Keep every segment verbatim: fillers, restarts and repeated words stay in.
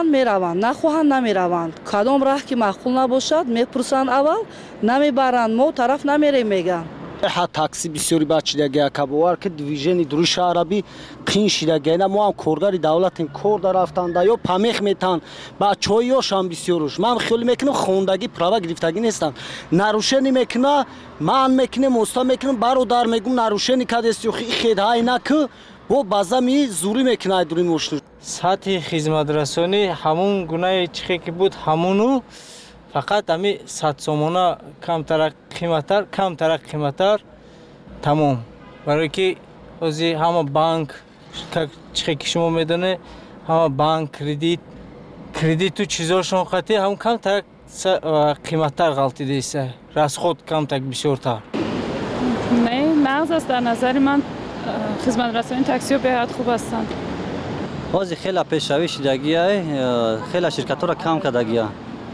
میروند نخواهند نمیروند کدام راه که معقول نباشد میپرسند اول نمیبرند ما طرف نمیریم میگن ҳа такси бисёри бачидагия кабовар ки движени дуруш арабӣ қин шидагиена мо ҳам коргари давлатем кор дарафтанда ё памех метан бачаҳои ёшам бисёруш ман хиёлӣ мекунам хондагӣ права гирифтагӣ нестанд нарушени мекуна ман мекунем оста мекунам бародар мегум нарушени кадест ё хедҳай наку бо базами зурӣ мекунай дури мошину сатҳи хизматрасонӣ ҳамун гунаи чихе ки буд ҳамуну фақат ами садсомона камтарак қиматтар камтарак қиматтар тамом барое ки ози ҳама банк чихе ки шумо медонед ҳама банк кредит кредиту чизошон қатӣ ҳам камтарак қиматтар ғалтидеста расход камтак бисёртар не нағз аст дар назари ман хизматрасони таксиҳо беҳад хуб ҳастанд ҳозир хела пешравӣ шидагия хела ширкатҳоро кам кардагия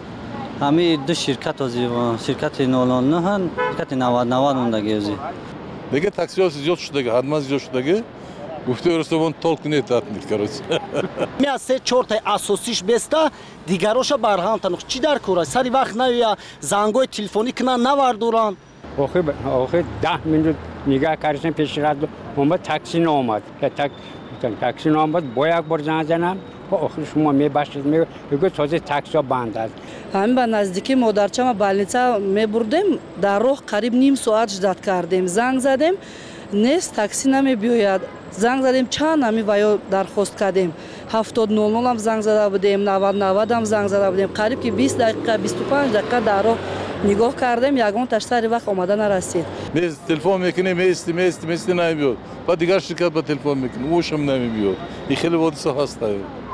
ҳами ду ширкат ози ширкати нолоннӯҳан ширкати навад навад мондаги ози дега таксиҳо зиёд шудаги ҳадман зиёд шудаги гуфта ростовон толку нетатнид короче мя се чортаи асосиш беста дигароша барҳамтанух чӣ дар кора сари вақт навия зангои телефонӣ кунан навардоран охир охир даҳ минут нигаҳ кардем пеши рад омад такси наомад такси наомад бо як бор занг занам охир шумо мебашед мегӯ тозе таксиҳо банд аст ҳамин ба наздики модарчама больница мебурдем дар роҳ қариб ним соат ждат кардем занг задем нест такси намебиёяд занг задем чанд ами ваё дархост кардем ҳафтод нол нолам занг зада будем навад навадам занг зада будем қариб ки бист дақиқа бисту панҷ дақиқа дар роҳ нигоҳ кардем ягонташ сари вақт омада нарасид телефон мекунем мести мести мести намебиёд ба дигар ширкат ба телефон мекунем ошам намебиёд и хеле ҳодиса ҳаста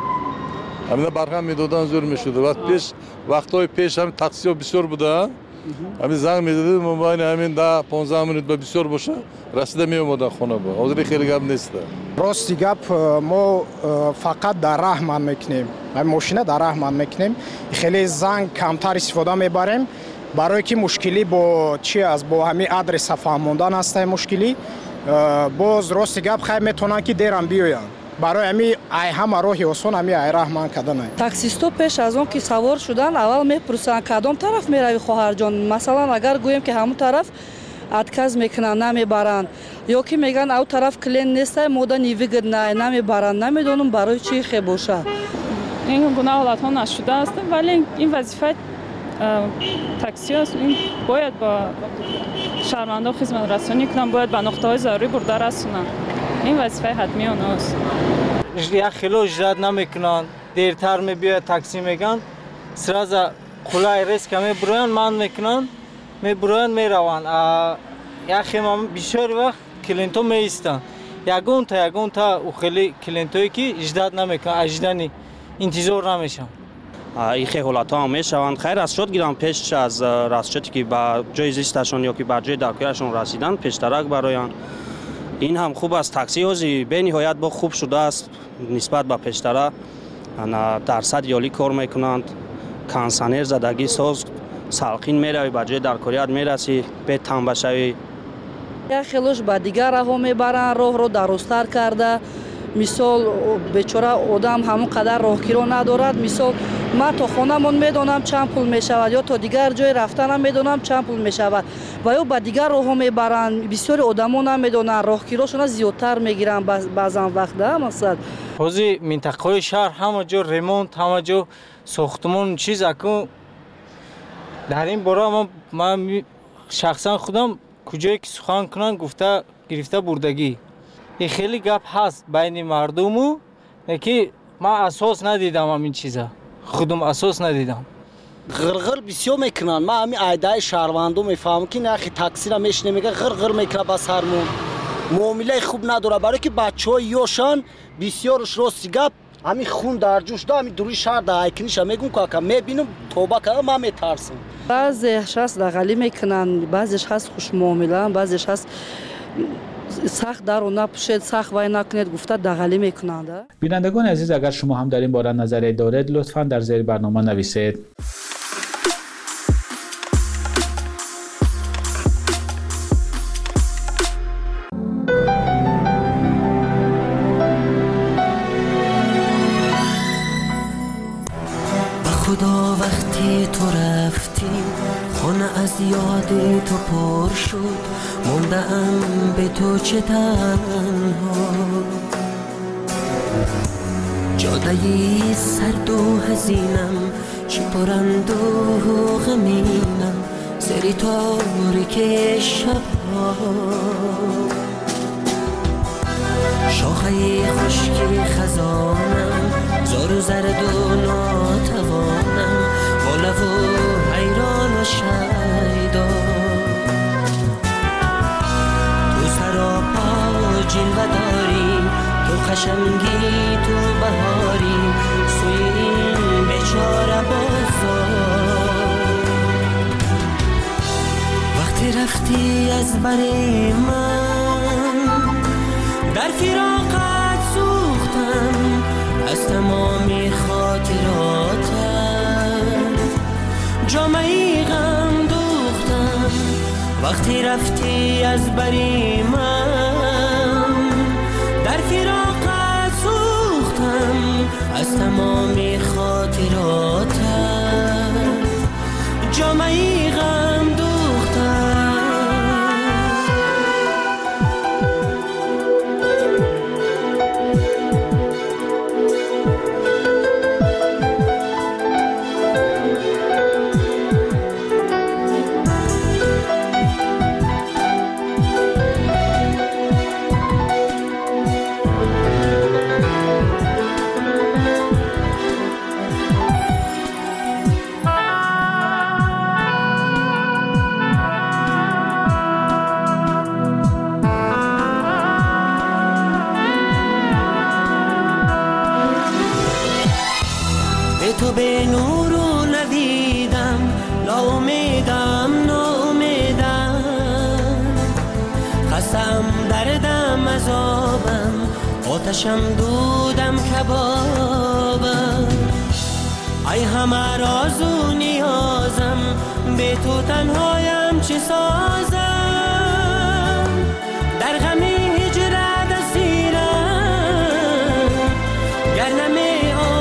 ҳамина барҳам медодан зӯр мешуда ва пеш вақтҳои пеш ҳам таксиҳо бисёр буда ҳамин занг медодем мобайни ҳамин да понздаҳ минут ба бисёр боша расида меомадан хона ба ҳозир хеле гап неста рости гап мо фақат дар раҳман мекунем ҳамин мошина дар раҳман мекунем хеле занг камтар истифода мебарем барое ки мушкилӣ бо чи аст бо ҳамин адреса фаҳмондан ҳастаи мушкилӣ боз рости гап хайр метавонанд ки дерам биёянд барои ами ай ҳама роҳи осон ами ай раҳман кардана таксисто пеш аз он ки савор шудан аввал мепурсанд кадом тараф меравӣ хоҳарҷон масалан агар гӯем ки ҳамун тараф отказ мекунанд намебаранд ё ки мегӯянд ав тараф клиент нестай мода невыгоднай намебаранд намедонам барои чӣ хе бошад ин гуна ҳолатҳо нашудааст вале ин вазифаи таксиҳост ин бояд ба шаҳрвандо хизматрасонӣ кунанд бояд ба нуқтаҳои зарурӣ бурда расонанд ин вазифаи ҳатмии онҳост як хело ижрат намекунанд дертар мебиёяд такси меган сраза қулай резка мебуроянд ман мекунанд мебуроянд мераванд як хема бисёри вақт клиентҳо меистанд ягонта ягонта ухели клиентҳое ки ижрат намекунанд ажидани интизор намешаванд این حالت‌ها هم میشوند خیر از شد گیرم پیش از راستی که با جای زیستشون یا که با جای داخلشون رسیدن پیشترک برایان این هم خوب است تاکسی هایی به نهایت با خوب شده است نسبت به پیشتر انا درصد یالی کار میکنند کانسانر زدگی ساز سالخین میروی با جای داخلیت میرسی به تنبشوی یا خیلیش با دیگر راه میبرن راه رو درست‌تر کرده مثال بچوره آدم همون قدر راهگیرو ندارد مثال ما تا خونمون میدونم چند پول میشود یا تا دیگر جای رفتنم میدونم چند پول میشود و یا با دیگر راه میبرن بسیاری آدمون هم میدونن راهگیراشون زیادتر میگیرن بعضا وقت ده مقصد حوزه منطقه شهر همه جا ریمونت همه جا ساختمون چیز اکن در این باره من شخصا خودم کجایی که سخن کنن گفته گرفته بردگی این خیلی گپ هست بین مردمو که من اساس ندیدم همین چیزا خودم اساس ندیدم غرغر بسیار میکنن ما همین عایده شهروندو میفهمم که نه تاکسی را میشنه میگه غرغر میکنه با سرمون معامله خوب نداره برای که بچهای یوشان بسیارش راستی گپ همین خون در جوش دا همین دوری شهر دا ایکنیش میگم که میبینم توبه که من میترسم بعضیش هست دغلی میکنن بعضیش هست خوش معامله بعضیش هست سخت در اون نپوشید سخت وای نکنید گفته دغلی میکنند. بینندگان عزیز اگر شما هم در این باره نظری دارید لطفاً در زیر برنامه نویسید. خدا وقتی تو رفتی خانه از یاد تو پر شد، موندم به تو چه تنها. جادهی سرد و حزینم، چه پرند و غمینم، سری تاریک شبها. شاخه خشکی خزانم، زار و زرد و ناتوانم، با لب و حیران و شیدا. تو سراپا جلوه داری، تو خشمگی تو بهاری، سوی این بیچاره بازار. وقتی رفتی از بر من، در فراقت سوختم از تمامی خاطراتت، جامعی غم دوختم. وقتی رفتی از بری من، در فراقت سوختم از تمامی خاطراتت، جامعی غم دوختم. تو به نور و نویدم، ناامیدم ناامیدم، خستم دردم عذابم، آتشم دودم کبابم. ای همه راز و نیازم، به تو تنهایم چه سازم. در غم هجرت اسیرم، گر نمی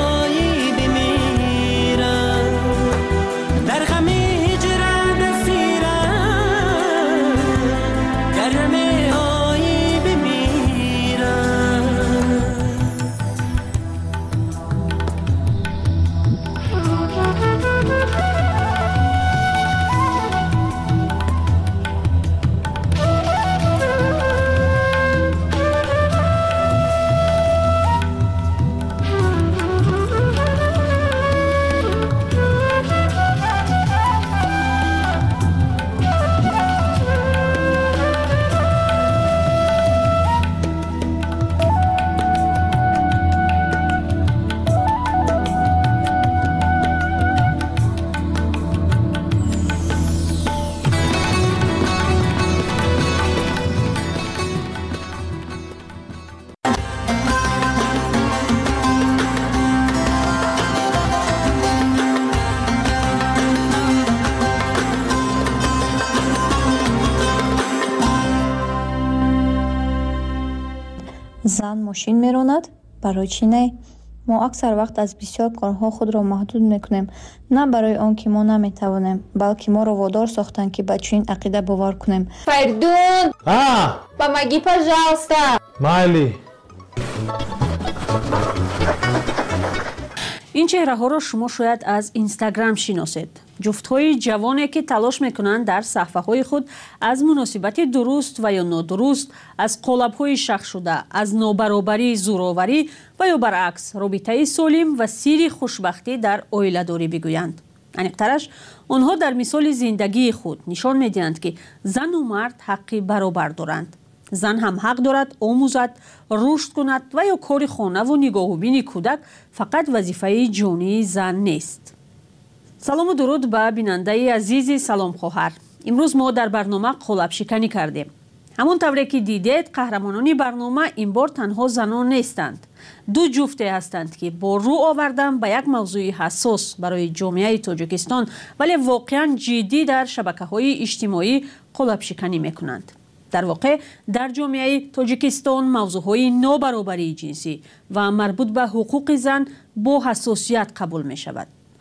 زن ماشین میراند؟ برای چی نه؟ ما اکثر وقت از بسیار کارها خود را محدود میکنیم، نه برای آن که ما نمیتوانیم، بلکه ما را وادار ساختند که به چنین عقیده باور کنیم. Perdón. Ah, Помоги, пожалуйста. Майли. این چهره‌ها را شما شاید از اینستاگرام شناسید. جفت‌های جوانی که تلاش می‌کنند در صفحه‌های خود از مناسبت درست و یا نادرست، از قالب‌های شخص شده، از نابرابری، زورآوری و یا برعکس رابطه سالم و سیر خوشبختی در عائله‌داری بگویند. عمیق‌ترش آنها در مثال زندگی خود نشان می‌دهند که زن و مرد حق برابر دارند. زن هم حق دارد آموزد، رشد کند و یا کار خانه و نگاه‌وبین کودک فقط وظیفه جانی زن نیست. سلام و درود به بیننده عزیز سلام خواهر. امروز ما در برنامه قالب شکنی کردیم. همون طوری که دیدید قهرمانان برنامه این بار تنها زنان نیستند. دو جفته هستند که با رو آوردن به یک موضوع حساس برای جامعه تاجیکستان ولی واقعا جدی در شبکه‌های اجتماعی قالب شکنی میکنند. در واقع در جامعه تاجیکستان موضوعهای نابرابری جنسی و مربوط به حقوق زن با حساسیت قبول می شود.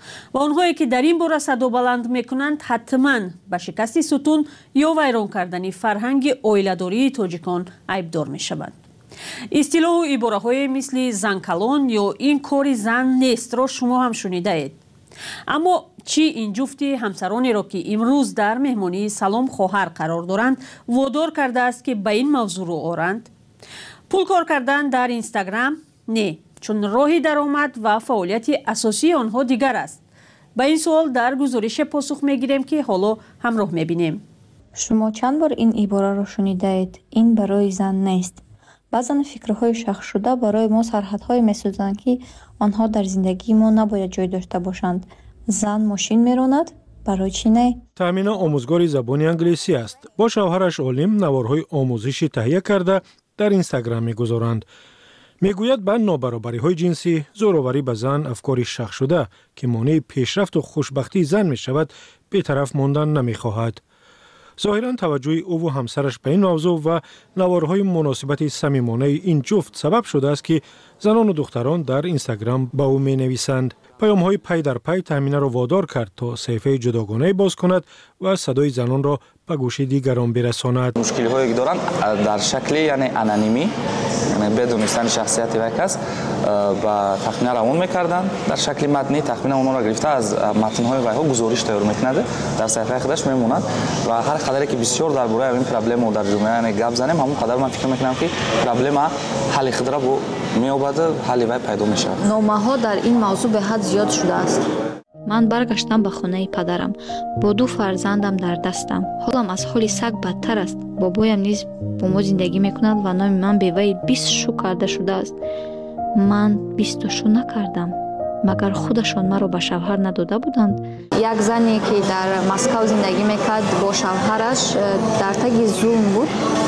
و آنهایی که در این باره صدا بلند میکنند حتما به شکست ستون یا ویران کردن فرهنگ عائله‌داری تاجیکان عیبدار میشوند. اصطلاح و عباره های مثل زن کلان یا این کاری زن نیست را شما هم شنیده اید. اما چی این جفتی همسرانی را که امروز در مهمانی سلام خواهر قرار دارند وادار کرده است که به این موضوع رو آرند؟ پول کار کردن در اینستاگرام؟ نه، چون راهی درآمد و فعالیت اساسی آنها دیگر است. به این سوال در گزارش پاسخ میگیریم که حالا همراه میبینیم. شما چند بار این عباره را شنیده اید؟ این برای زن نیست. بعضا فکرهای شخص شده برای ما سرحدهای می‌سازند که آنها در زندگی ما نباید جای داشته باشند. زن ماشین میراند، برای چی نه؟ تامینه آموزگار زبان انگلیسی است. با شوهرش عالم نوارهای آموزشی تهیه کرده در اینستاگرام می‌گذارند. میگوید به نابرابری‌های جنسی، زوراوری به زن افکاری شخص شده که مانع پیشرفت و خوشبختی زن می‌شود، بی‌طرف ماندن نمی‌خواهد. ظاهراً توجه او و همسرش به این موضوع و نوارهای مناسبت صمیمانه این جفت سبب شده است که زنان و دختران در اینستاگرام با او می نویسند. پیام‌های پی در پی تامینه را وادار کرد تا صفحه جداگانه باز کند و صدای زنان را به گوش دیگران برساند. مشکلی هایی که دارند در شکل یعنی انانیمی، یعنی بدون دانستن شخصیت یک کس و تخمین روان می‌کردند. در شکل متنی تخمین اونها را گرفته از متن‌های ویها گزارش تیار می‌کند، در صفحه خودش میموند و هر قدری که بسیار درباره این پرابلم و در جامعه گپ زنیم، همون قدر من فکر می‌کنم که پرابلم حل خود را با می‌یابد، حل وی پیدا می‌شود. نامه‌ها در این موضوع به حد زیاد شده است. من برگشتم به خانه پدرم با دو فرزندم در دستم. حالم از حال سگ بدتر است. بابایم نیز با ما زندگی میکند و نام من به وی بیست شو کرده شده است. من بیست شو نکردم. مگر خودشان مرا به شوهر نداده بودند؟ یک زنی که در مسکو زندگی میکرد با شوهرش در تگ زوم بود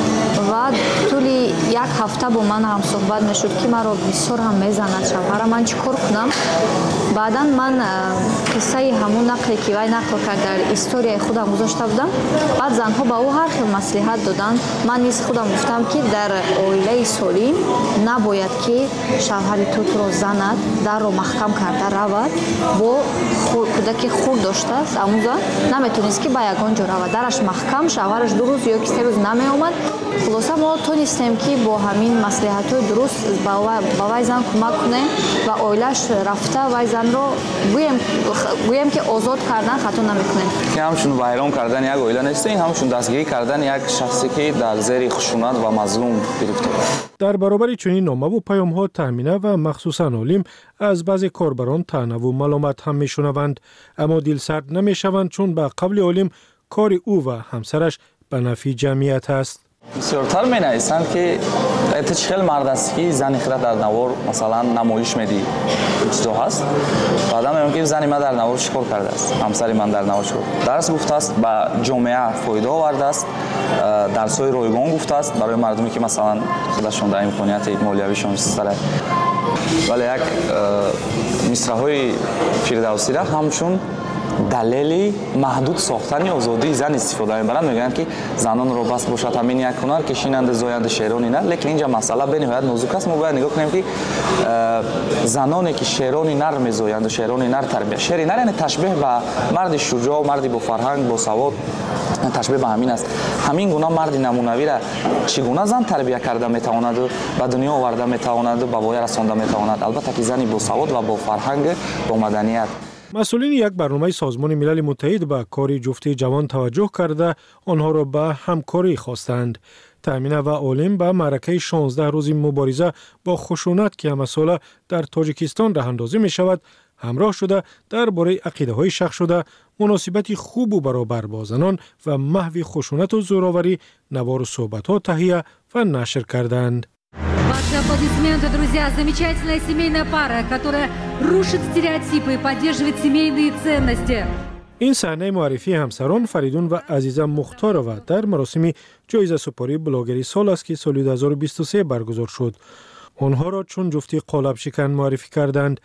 و طول یک هفته با من هم صحبت میشد که مرا بسیار هم میزند شوهرم. من چیکار کنم؟ بعدا من قصه همون نقلی که وی نقل کرد در استوری خودم گذاشته بودم. بعد زنها با او هر خیلی مصلحت دادند. من نیز خودم گفتم که در عائله سالم نباید که شوهر تو تو را زند، در رو محکم کرده رود. با کودک خود داشته است اما زن نمیتونست که با یگان جا رود، درش محکم، شوهرش دو روز یا سه روز نمی آمد. خلاصه ما تونستیم که با همین مصلحت‌های درست با وی زن کمک کنیم و عائله‌اش رفته وی زن رو گویم گویم که آزاد کردن خطا نمیکنیم. که همشون ویران کردن یک عائله نیست، این همشون دستگیری کردن یک شخصی که در زیر خشونت و مظلوم گرفته. در برابر چنین نامه و پیام‌ها تامینه و مخصوصاً عالم از بعضی کاربران طعنه و ملامت هم میشنوند، اما دلسرد نمیشوند چون به قول عالم کار او و همسرش به نفع جمعیت است. بسیارتر می نویسند که اتش خیلی مرد است که زنی خیلی در نوار مثلا نمایش میدی چیزا هست. بعدا میگم که زنی من در نوار چیکار کرده است، همسری من در نوار چیکار درس گفته است، به جامعه فایده آورده است، درس‌های رایگان گفته است برای مردمی که مثلا خودشون در امکانیت مالیویشون سر. ولی یک مصرع‌های فردوسی را همچون دلیلی محدود ساختن آزادی زن استفاده می‌برند. میگن که زنان رو بس باشد همین یک هنر کشیننده زاینده شعرانی نه، لیکن اینجا مسئله به نهایت نازک است. ما باید نگاه کنیم که زنانی که شعرانی نر می‌زایند و شعرانی نر تربیت، شعری نر یعنی تشبیه به مرد شجاع و مردی با فرهنگ با سواد، تشبیه به همین است. همین گونه مرد نمونوی را چگونه زن تربیت کرده میتواند و به دنیا آورده میتواند و به وای رسانده میتواند، البته که زنی با سواد و با فرهنگ با مدنیت. مسئولین یک برنامه سازمان ملل متحد به کار جفتی جوان توجه کرده آنها را به همکاری خواستند. تامینه و عالم به معرکه شانزده روزی مبارزه با خشونت که همه ساله در تاجیکستان راه اندازی می شود همراه شده درباره عقیده های شخص شده، مناسبت خوب و برابر با زنان و محو خشونت و زوراوری نوار و صحبت ها تهیه و нашр کردند. Ваши аплодисменты, друзья. Замечательная семейная пара, которая рушит стереотипы и поддерживает семейные ценности. این صحنه معرفی همسران فریدون و عزیزه مختارова در مراسم جایزه سپاری بلاگری سال است که سال دو هزار و بیست و سه برگزار شد. آنها را چون جفتی قالب شکن معرفی کردند.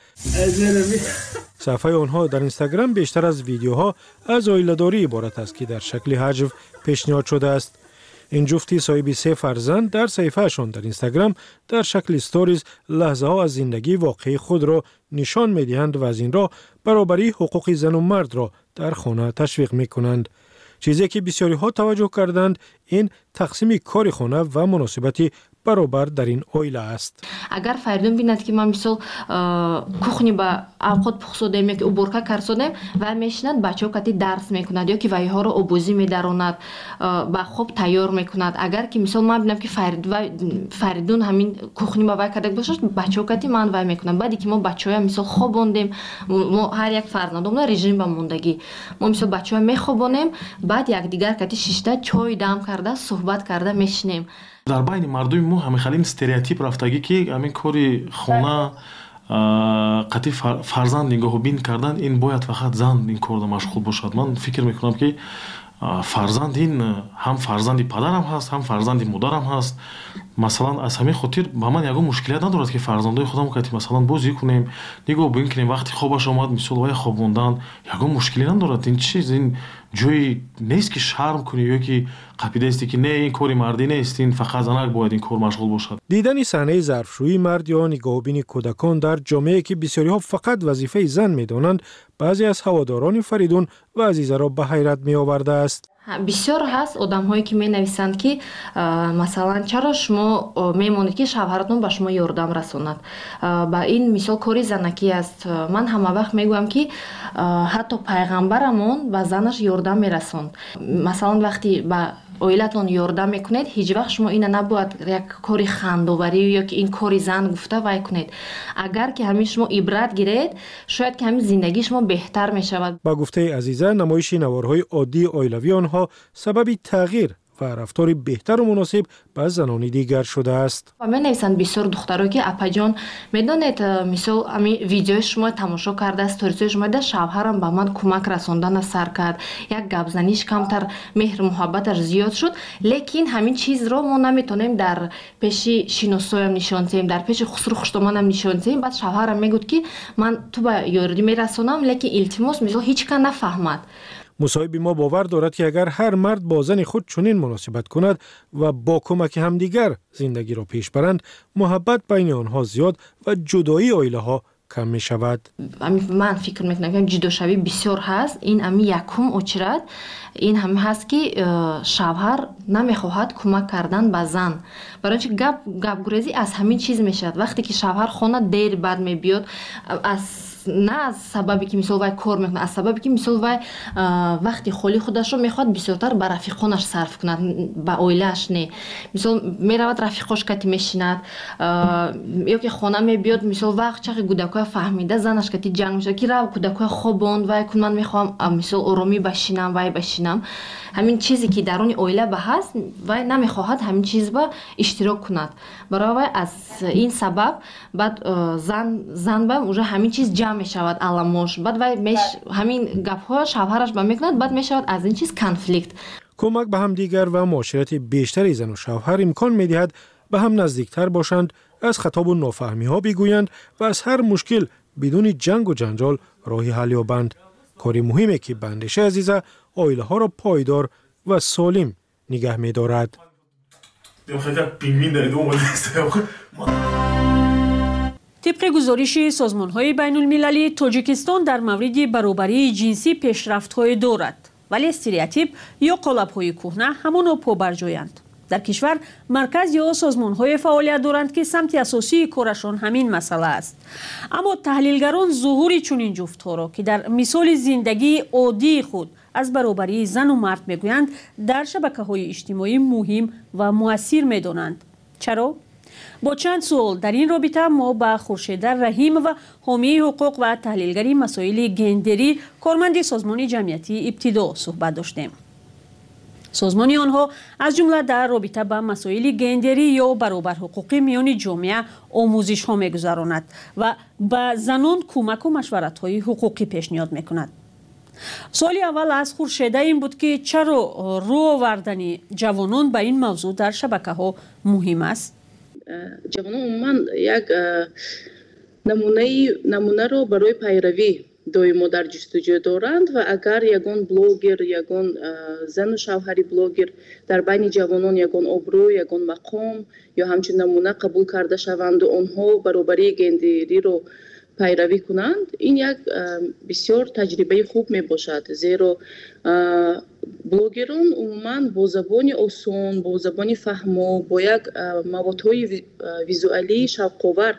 صفحه آنها در اینستاگرام بیشتر از ویدیوها از عائله‌داری عبارت است که در شکل حجو پیشنهاد شده است. این جفتی صاحب سه فرزند در صفحه‌شان در اینستاگرام در شکل استوریز لحظه ها از زندگی واقعی خود را نشان می‌دهند و از این راه برابری حقوق زن و مرد را در خانه تشویق می‌کنند. چیزی که بسیاری ها توجه کردند این تقسیم کار خانه و مناسبتی برابر در این اویله است. اگر فریدون بیند که ما مثل کухні با اوقات پخ سودیم یا که уборка کار سودیم و میشند بچه‌ها کتی درس میکند یا که وای ها رو آبوزی میداروند با خوب تیار میکند. اگر که مثل ما ببینم که فرید و فریدون همین کухні با وای کرده باشه بچه‌ها کتی من وای میکنن. بعدی که ما بچه‌ها مثل خوابوندیم ما هر یک فرزندمون رژیم با موندگی ما مثل بچه‌ها میخوابونیم بعد یک دیگر کتی شیشته چای دم کرده صحبت کرده میشنیم. дар байни мардуми мо ҳамихале ин стереотип рафтагӣ ки ҳамин кори хона қатъи фарзанд нигоҳубин кардан ин бояд фақат зан ин корда машғул бошад. ман фикр мекунам ки фарзанд ин ҳам фарзанди падарам ҳаст ҳам фарзанди модарам ҳаст. масалан аз ҳамин хотир ба ман ягон мушкилият надорад ки фарзандои худам кати масалан бозӣ кунем нигоҳ бин кунем вақти хобаш омад мисол вай хобондан ягон мушкилӣ надорад. ин чиз ин ҷои нест ки шарм кунӣ ё ки қапидаисти ки не ин кори мардӣ нест ин фақат занак бояд ин кор машғул бошад. дидани саҳнаи зарфшӯии мард ё нигоҳубини кӯдакон дар ҷомеае ки бисёриҳо фақат вазифаи зан медонанд баъзе аз ҳаводорони Фаридун ва Азизаро ба ҳайрат меовардааст. бисёр ҳаст одамҳое ки менависанд ки масалан чаро шумо мемонед ки шавҳаратон ба шумо ёрдам расонад. ба ин мисол кори занакӣ аст. ман ҳама вақт мегӯям ки ҳатто пайғамбарамон ба занаш ёрдам мерасонд. масалан вақти ба оилатон ёрдам мекунед ҳеҷ вақт шумо ина набояд як кори хандоварӣ ё ки ин кори зан гуфта вай кунед. агар ки ҳамин шумо ибрат гиред шояд ки ҳамин зиндагии шумо беҳтар мешавад. ба гуфтаи Азиза намоиши наворҳои оддии оилавии онҳо сабаби тағйир ва рафтори беҳтару муносиб ба занони дигар шудааст. ва менависанд бисёр духтаро ки апаҷон медонед мисол ами видеои шумо тамошо карда сторисои шумо да шавҳарам ба ман кӯмак расондана сар кард як гапзаниш камтар меҳру муҳаббаташ зиёд шуд. лекин ҳамин чизро мо наметонем дар пеши шиносоям нишон диҳем дар пеши хусру хуштоманам нишон диҳем. баъд шавҳарам мегӯд ки ман ту ба ёрдӣ мерасонам лекин илтимос мисол ҳеҷ кан нафаҳмад. مصاحبی ما باور دارد که اگر هر مرد با زن خود چنین مناسبت کند و با کمک همدیگر زندگی را پیش برند محبت بین آنها زیاد و جدایی عائله ها کم می شود. من فکر میکنم که جداشوی بسیار هست. این امی یکم اچرد این هم هست که شوهر نمیخواهد کمک کردن به زن. برای اینکه گپ گپ گریزی از همین چیز میشد. وقتی که شوهر خانه دیر بعد میبیاد از نه از سببی که مثلا وای کار میکنه از سببی که مثلا وای وقتی خالی خودش رو میخواد بسیارتر به رفیقانش صرف کند به عائله‌اش نه. مثلا میرود رفیقاش کتی میشیند یا که خانه میبیاد مثلا وقت چقدر کودکای فهمیده زنش کتی جنگ میشه که رو کودکای خوابوند وای کن من میخوام مثلا آرامی بشینم وای بشینم. همین چیزی که درون عائله به هست وای نمیخواهد همین چیز با اشتراک کند. برای وای از این سبب بعد زن زن با اونجا همین چیز جمع میشود علامش بعد وای میش همین گپ‌ها شوهرش با میکند بعد میشود از این چیز کانفلیکت. کمک به هم دیگر و معاشرت بیشتری زن و شوهر امکان میدهد به هم نزدیکتر باشند، از خطاب و نافهمی ها بگویند و از هر مشکل بدون جنگ و جنجال راهی حل یابند. کاری مهمه که به اندیشه عزیزه عائله ها را پایدار و سالم نگه می‌دارد. طبق گزارش سازمان‌های بین‌المللی تاجیکستان در مورد برابری جنسی پیشرفت‌های دارد، ولی استریوتیپ یا قالب‌های کهنه همانا پابرجایند. در کشور مرکز یا سازمان‌های فعالیت دارند که سمت اساسی کارشان همین مسئله است. اما تحلیلگران ظهور چنین جفت‌ها را که در مثال زندگی عادی خود از برابری زن و مرد میگویند در شبکه‌های اجتماعی مهم و مؤثر می‌دانند. چرا؟ با چند سوال در این رابطه ما با خورشید رحیم و حامی حقوق و تحلیلگری مسائل گندری کارمند سازمان جمعیتی ابتدا صحبت داشتیم. سازمان آنها از جمله در رابطه با مسائل گندری یا برابر حقوقی میان جامعه آموزش ها میگذراند و به زنان کمک و مشورت های حقوقی پیشنهاد میکند. سوال اول از خورشید این بود که چرا رو آوردن جوانان به این موضوع در شبکه ها مهم است؟ جوانان عموما یک نمونه نمونه رو برای پیروی доимо дар ҷустуҷӯ доранд ва агар ягон блогер ягон зану шавҳари блогер дар байни ҷавонон ягон обрӯ ягон мақом ё ҳамчун намуна қабул карда шаванду онҳо баробарии гендериро пайравӣ кунанд, ин як бисёр таҷрибаи хуб мебошад, зеро блогерон умуман бо забони осон, бо забони фаҳмо, бо як маводҳои визуалии шавқовар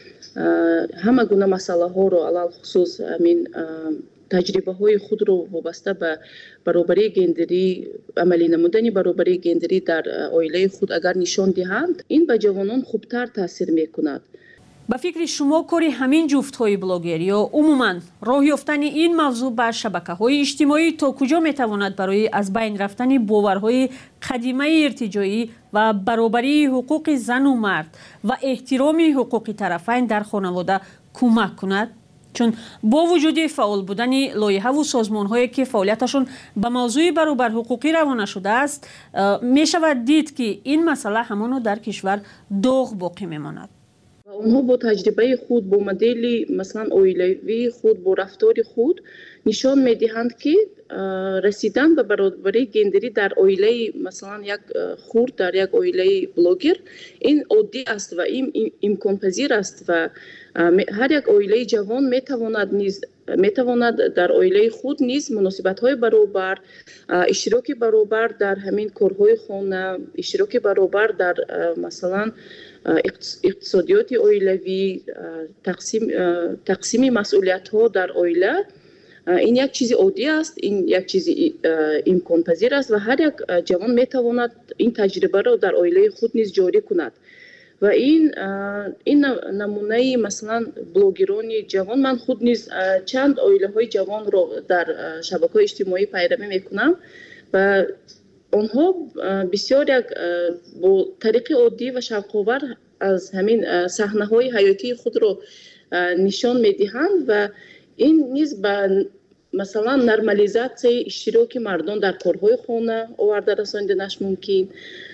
ҳама гуна масъалаҳоро алалхусус амин таҷрибаҳои худро вобаста ба баробарии гендерӣ, амалӣ намудани баробарии гендерӣ дар оилаи худ агар нишон диҳанд, ин ба ҷавонон хубтар таъсир мекунад. ба фикри шумо кори ҳамин ҷуфтҳои блогер ё умуман роҳ ёфтани ин мавзӯъ ба шабакаҳои иҷтимоӣ то куҷо метавонад барои аз байн рафтани боварҳои қадимаи иртиҷоӣ ва баробарии ҳуқуқи зану мард ва эҳтироми ҳуқуқи тарафайн дар хонавода кӯмак кунад? чун бо вуҷуди фаъол будани лоиҳаву созмонҳое ки фаъолияташон ба мавзӯи баробарҳуқуқӣ равона шудааст, мешавад дид ки ин масъала ҳамоно дар кишвар доғ боқӣ мемонад. онҳо бо таҷрибаи худ, бо модели масалан оилавии худ, бо рафтори худ нишон медиҳанд ки расидан ба баробарии гендерӣ дар оилаи масалан як хурд, дар як оилаи блогер ин оддӣ аст ва ин имконпазир аст ва ҳар як оилаи ҷавон метавонад низ метавонад дар оилаи худ низ муносибатҳои баробар, иштироки баробар дар ҳамин корҳои хона, иштироки баробар дар масалан иқтисодиёти оилавӣ, тақсим тақсими масъулиятҳо дар оила, ин як чизи оддӣ аст, ин як чизи имконпазир аст ва ҳар як ҷавон метавонад ин таҷрибаро дар оилаи худ низ ҷорӣ кунад. ва ин ин намунаи масалан блогерони ҷавон, ман худ низ чанд оилаҳои ҷавонро дар шабакаҳои иҷтимоӣ пайравӣ мекунам ва онҳо бисёр як бо тариқи оддӣ ва шавқовар аз ҳамин саҳнаҳои ҳаётии худро нишон медиҳанд ва ин низ ба масалан нормализатсияи иштироки мардон дар корҳои хона оварда расониданаш мумкин.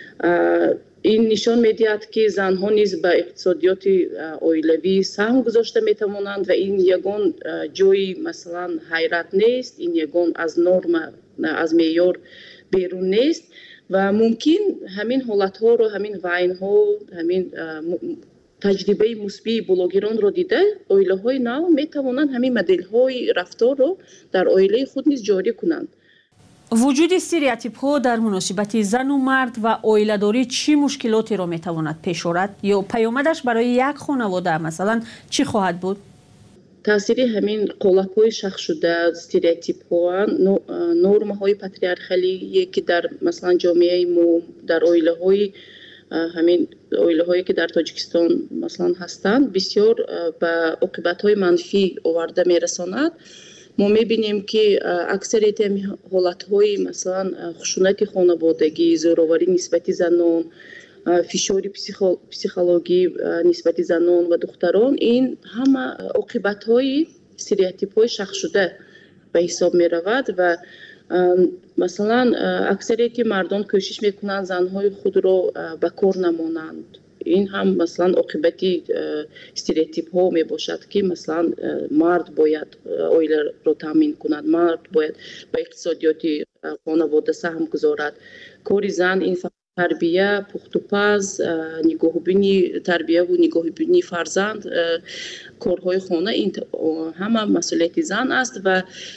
ин нишон медиҳад ки занҳо низ ба иқтисодиёти оилавӣ саҳм гузошта метавонанд ва ин ягон ҷои масалан ҳайрат нест, ин ягон аз норма, аз меъёр берун нест ва мумкин ҳамин ҳолатҳоро, ҳамин вайнҳо, ҳамин таҷрибаи мусбии блогеронро дида оилаҳои нав метавонанд ҳамин моделҳои рафторро дар оилаи худ низ ҷорӣ кунанд. вуҷуди стереотипҳо дар муносибати зану мард ва оиладорӣ чӣ мушкилотеро метавонад пеш орад ё паёмадаш барои як хонавода масалан чӣ хоҳад буд? таъсири ҳамин қолабҳои шахшшуда, стереотипҳо, нормаҳои патриархалие ки дар масалан ҷомеаи мо, дар оилаҳои ҳамин оилаҳое ки дар Тоҷикистон масалан ҳастанд, бисёр ба оқибатҳои манфӣ оварда мерасонад. мо мебинем ки аксарияти ҳолатҳои масалан хушунати хонаводагӣ, зӯроварӣ нисбати занон, фишори психологӣ нисбати занон ва духтарон, ин ҳама оқибатҳои стереотипҳои шахшшуда ба ҳисоб меравад ва масалан аксарияти мардон кӯшиш мекунанд занҳои худро ба кор намонанд. ин ҳам масалан оқибати стереотипҳо мебошад ки масалан мард бояд оиларо таъмин кунад, мард бояд ба иқтисодиёти хонавода саҳм гузорад. кори зан ин тарбия, пухтупаз, нигоҳубини тарбияву нигоҳубини фарзанд, корҳои хона, ин ҳама масъулияти зан аст ва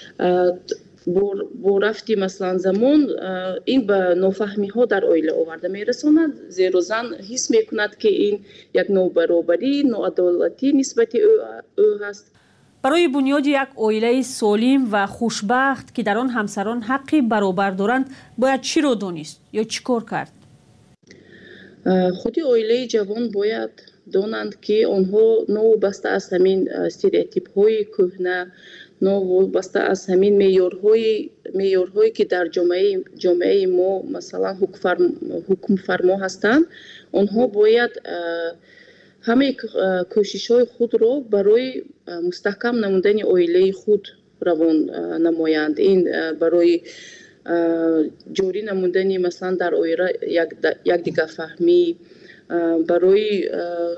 бо рафти масалан замон ин ба нофаҳмиҳо дар оила оварда мерасонад, зеро зан ҳис мекунад ки ин як нобаробарӣ, ноадолатӣ нисбати ӯ ҳаст. барои бунёди як оилаи солим ва хушбахт ки дар он ҳамсарон ҳаққи баробар доранд бояд чиро донист ё чӣ кор кард? худи оилаи ҷавон бояд донанд ки онҳо новобаста аз ҳамин стереотипҳои кӯҳна, новобаста аз ҳамин меъёрҳои меъёрҳое ки дар ҷомеаи ҷомеаи мо масалан ҳукмфармо ҳастанд, онҳо бояд ҳамаи кӯшишҳои худро барои мустаҳкам намудани оилаи худ равон намоянд. ин барои ҷорӣ намудани масалан дар оила якдигарфаҳмӣ, барои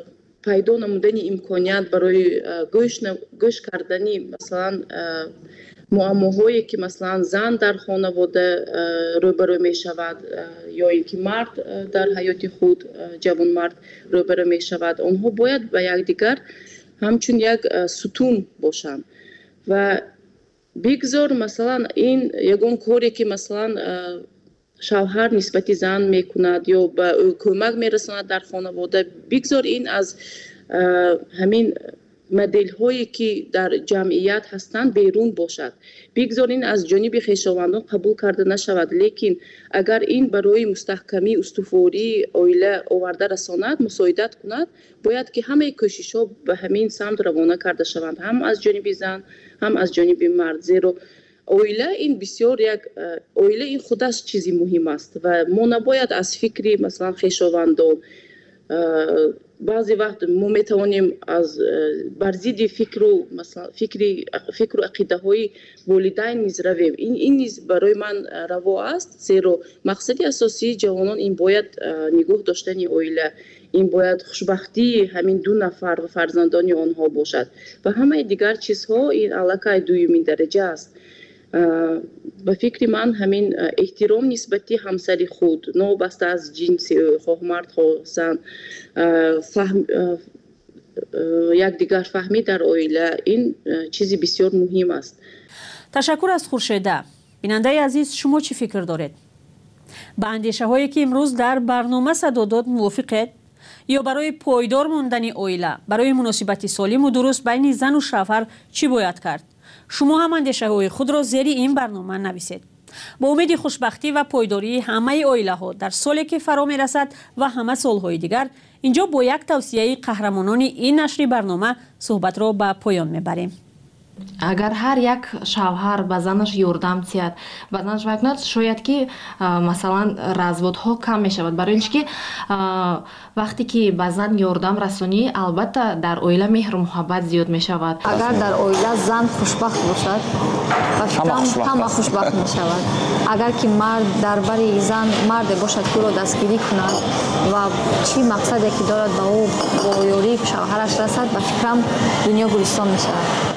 пайдо намудани имконият барои гӯш кардани масалан муаммоҳое ки масалан зан дар хонавода рӯбарӯ мешавад ё ин ки мард дар ҳаёти худ ҷавонмард рӯбарӯ мешавад, онҳо бояд ба якдигар ҳамчун як сутун бошанд ва бигзор масалан ин ягон коре ки масалан шавҳар нисбати зан мекунад ё ба ӯ кӯмак мерасонад дар хонавода, бигзор ин аз ҳамин моделҳое ки дар ҷамъият ҳастанд берун бошад, бигзор ин аз ҷониби хешовандон қабул карда нашавад, лекин агар ин барои мустаҳкамии устувории оила оварда расонад, мусоидат кунад, бояд ки ҳамаи кӯшишҳо ба ҳамин самт равона карда шаванд, ҳам аз ҷониби зан, ҳам аз ҷониби мард. Зеро оила ин бисёр як оила ин худаш чизи муҳим аст ва мо набояд аз фикри масалан хешовандон баъзе вақт мо метавонем аз бар зидди фикру масалан фикри фикру ақидаҳои волидайн низ равем. ин ин низ барои ман раво аст, зеро мақсади асосии ҷавонон ин бояд нигоҳ доштани оила, ин бояд хушбахтии ҳамин ду нафар ва фарзандони онҳо бошад ва ҳамаи дигар чизҳо ин аллакай дуюмин дараҷа аст. ба фикри ман ҳамин эҳтиром нисбати ҳамсари худ новобаста аз ҷинси ӯ, хоҳ мард хоҳ зан, якдигар фаҳмӣ дар оила, ин чизи бисёр муҳим аст. ташаккур аз хуршеда. бинандаи азиз, шумо чӣ фикр доред? ба андешаҳое ки имрӯз дар барнома садо дод мувофиқед? ё барои пойдор мондани оила, барои муносибати солиму дуруст байни зану шавҳар чӣ бояд кард? шумо ҳам андешаҳои худро зери ин барнома нависед. با امید خوشبختی و پایداری همه اویله ها در سالی که فرا می رسد و همه سالهای دیگر اینجا با یک توصیه قهرمانان این نشری برنامه صحبت را به پایان می بریم. اگر هر یک شوهر به زنش یاردم تیاد به زنش وکند شاید که مثلا разводها کم می شود، برای اینکه وقتی که به زن یاردم رسانی البته در اویله مهر و محبت زیاد می شود. اگر در اویله زن خوشبخت باشد همه خوشبخت می شود. اگر که مرد درباره زن مرد باشد که او را دستگیری کند و چی مقصدی که دارد به او با یاری شوهرش رسد، به فکرم دنیا گلستان می شود.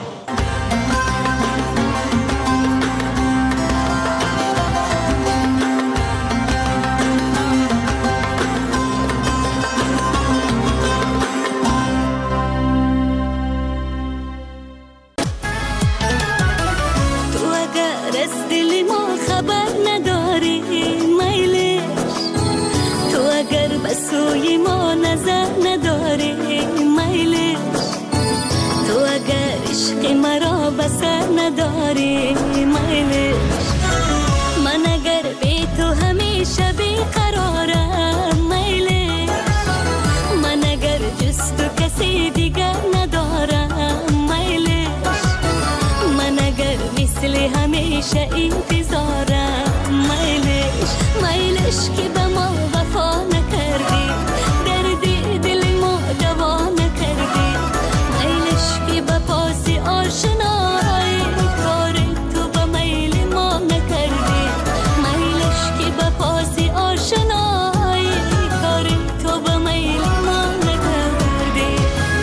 سوی ما نظر نداری میلی تو اگر عشق مرا بسر نداری میلی من اگر بی تو همیشه بیقرارم میلی من اگر جز تو کسی دیگر ندارم میلی من اگر مثل همیشه انتظارم میلیش میلیش که به ما وفا نکردی دردی دل ما دوا نکردی میلیش که به پاس آشنایی کار تو به میل ما نکردی میلیش که به پاس آشنایی کار تو به میل ما نکردی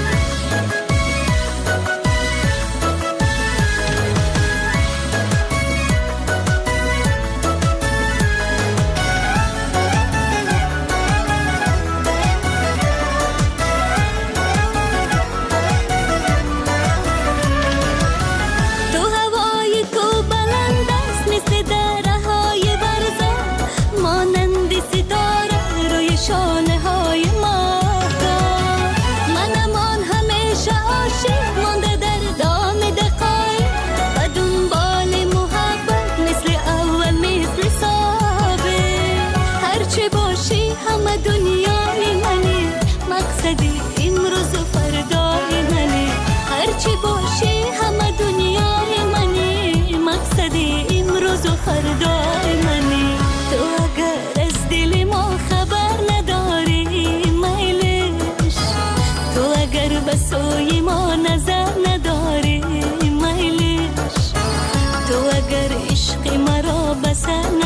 فردای منی تو اگر از دل ما خبر نداری میلیش تو اگر به سوی ما نظر نداری میلیش تو اگر عشق مرا بسر